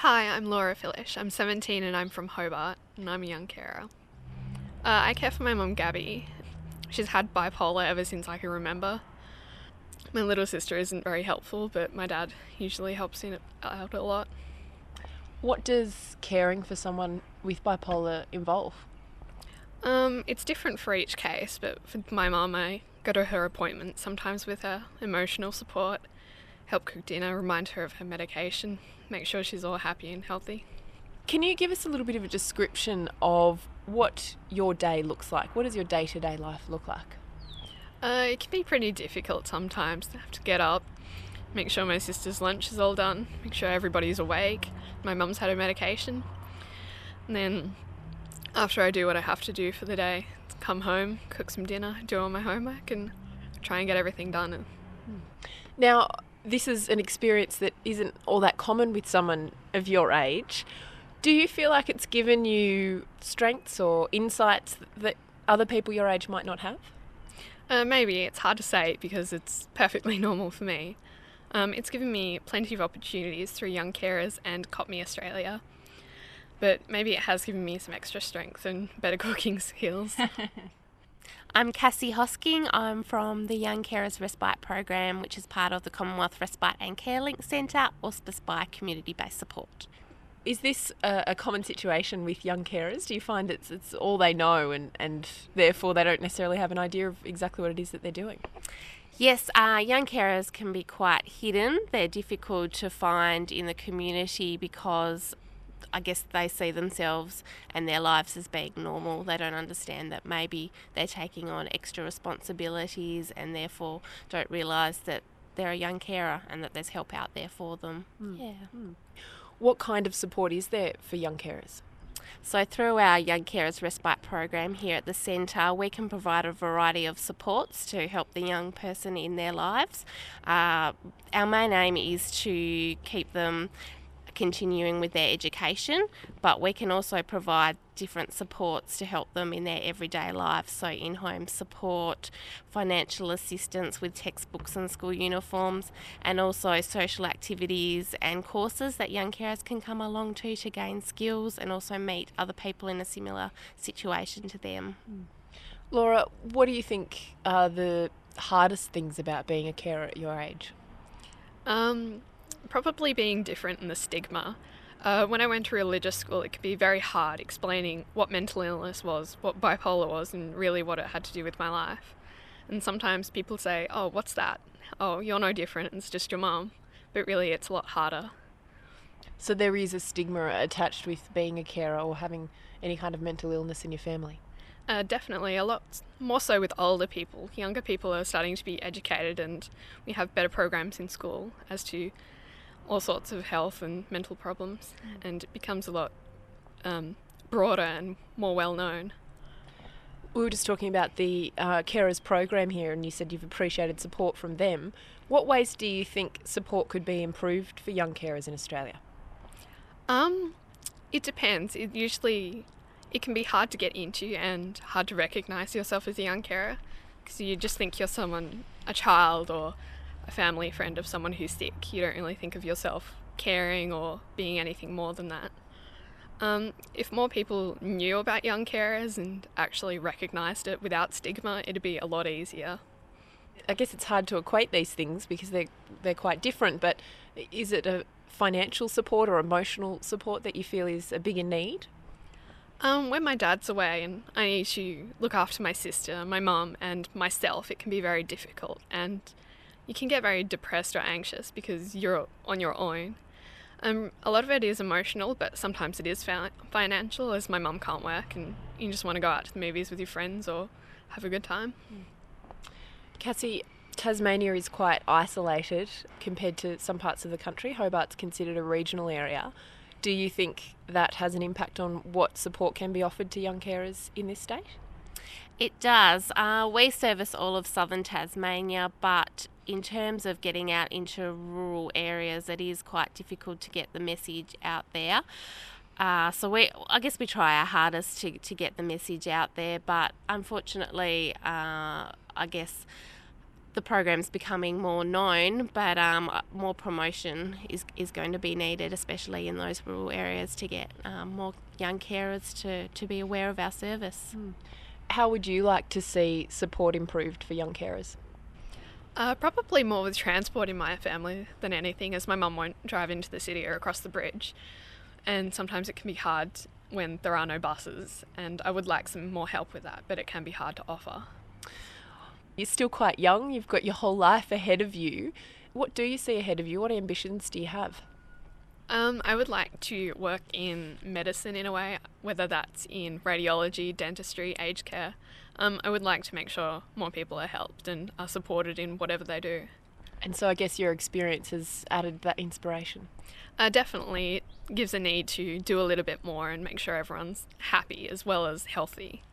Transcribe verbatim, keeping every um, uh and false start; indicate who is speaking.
Speaker 1: Hi, I'm Laura Philish. I'm seventeen and I'm from Hobart, and I'm a young carer. Uh, I care for my mum, Gabby. She's had bipolar ever since I can remember. My little sister isn't very helpful, but my dad usually helps in out a lot.
Speaker 2: What does caring for someone with bipolar involve?
Speaker 1: Um, it's different for each case, but for my mum, I go to her appointments sometimes with her, emotional support, help cook dinner, remind her of her medication, make sure she's all happy and healthy.
Speaker 2: Can you give us a little bit of a description of what your day looks like? What does your day-to-day life look like?
Speaker 1: Uh, it can be pretty difficult sometimes to have to get up, make sure my sister's lunch is all done, make sure everybody's awake, my mum's had her medication, and then after I do what I have to do for the day, come home, cook some dinner, do all my homework, and try and get everything done.
Speaker 2: Now, this is an experience that isn't all that common with someone of your age. Do you feel like it's given you strengths or insights that other people your age might not have?
Speaker 1: Uh, maybe, it's hard to say because it's perfectly normal for me. Um, it's given me plenty of opportunities through Young Carers and Cop Me Australia, but maybe it has given me some extra strength and better cooking skills.
Speaker 3: I'm Cassie Hosking. I'm from the Young Carers Respite Program, which is part of the Commonwealth Respite and Care Link Centre, auspiced by Community-Based Support.
Speaker 2: Is this a, a common situation with young carers? Do you find it's it's all they know and, and therefore they don't necessarily have an idea of exactly what it is that they're doing?
Speaker 3: Yes, uh, young carers can be quite hidden. They're difficult to find in the community because I guess they see themselves and their lives as being normal. They don't understand that maybe they're taking on extra responsibilities and therefore don't realise that they're a young carer and that there's help out there for them. Mm. Yeah. Mm.
Speaker 2: What kind of support is there for young carers?
Speaker 3: So through our Young Carers Respite program here at the centre, we can provide a variety of supports to help the young person in their lives. Uh, our main aim is to keep them continuing with their education, but we can also provide different supports to help them in their everyday life, so in-home support, financial assistance with textbooks and school uniforms, and also social activities and courses that young carers can come along to to gain skills and also meet other people in a similar situation to them.
Speaker 2: Laura, what do you think are the hardest things about being a carer at your age?
Speaker 1: Um, probably being different in the stigma. Uh, when I went to religious school, it could be very hard explaining what mental illness was, what bipolar was, and really what it had to do with my life. And sometimes people say, oh, what's that? Oh, you're no different, it's just your mum. But really, it's a lot harder.
Speaker 2: So there is a stigma attached with being a carer or having any kind of mental illness in your family?
Speaker 1: Uh, definitely, a lot more so with older people. Younger people are starting to be educated and we have better programs in school as to all sorts of health and mental problems, and it becomes a lot um, broader and more well known.
Speaker 2: We were just talking about the uh, carers program here, and you said you've appreciated support from them. What ways do you think support could be improved for young carers in Australia?
Speaker 1: Um, it depends. It usually it can be hard to get into and hard to recognise yourself as a young carer because you just think you're someone, a child or a family friend of someone who's sick. You don't really think of yourself caring or being anything more than that. Um, if more people knew about young carers and actually recognised it without stigma, it'd be a lot easier.
Speaker 2: I guess it's hard to equate these things because they're, they're quite different, but is it a financial support or emotional support that you feel is a bigger need?
Speaker 1: Um, when my dad's away and I need to look after my sister, my mum and myself, it can be very difficult, and you can get very depressed or anxious because you're on your own. Um, a lot of it is emotional, but sometimes it is fa- financial, as my mum can't work and you just want to go out to the movies with your friends or have a good time.
Speaker 2: Cassie, Tasmania is quite isolated compared to some parts of the country. Hobart's considered a regional area. Do you think that has an impact on what support can be offered to young carers in this state?
Speaker 3: It does. Uh, we service all of southern Tasmania, but in terms of getting out into rural areas, it is quite difficult to get the message out there. Uh, so we, I guess we try our hardest to, to get the message out there, but unfortunately, uh, I guess the program's becoming more known, but um, more promotion is, is going to be needed, especially in those rural areas, to get um, more young carers to, to be aware of our service.
Speaker 2: Mm. How would you like to see support improved for young carers?
Speaker 1: Uh, probably more with transport in my family than anything, as my mum won't drive into the city or across the bridge. And sometimes it can be hard when there are no buses, and I would like some more help with that, but it can be hard to offer.
Speaker 2: You're still quite young, you've got your whole life ahead of you. What do you see ahead of you? What ambitions do you have?
Speaker 1: Um, I would like to work in medicine in a way, whether that's in radiology, dentistry, aged care. Um, I would like to make sure more people are helped and are supported in whatever they do.
Speaker 2: And so I guess your experience has added that inspiration.
Speaker 1: Uh, definitely it gives a need to do a little bit more and make sure everyone's happy as well as healthy.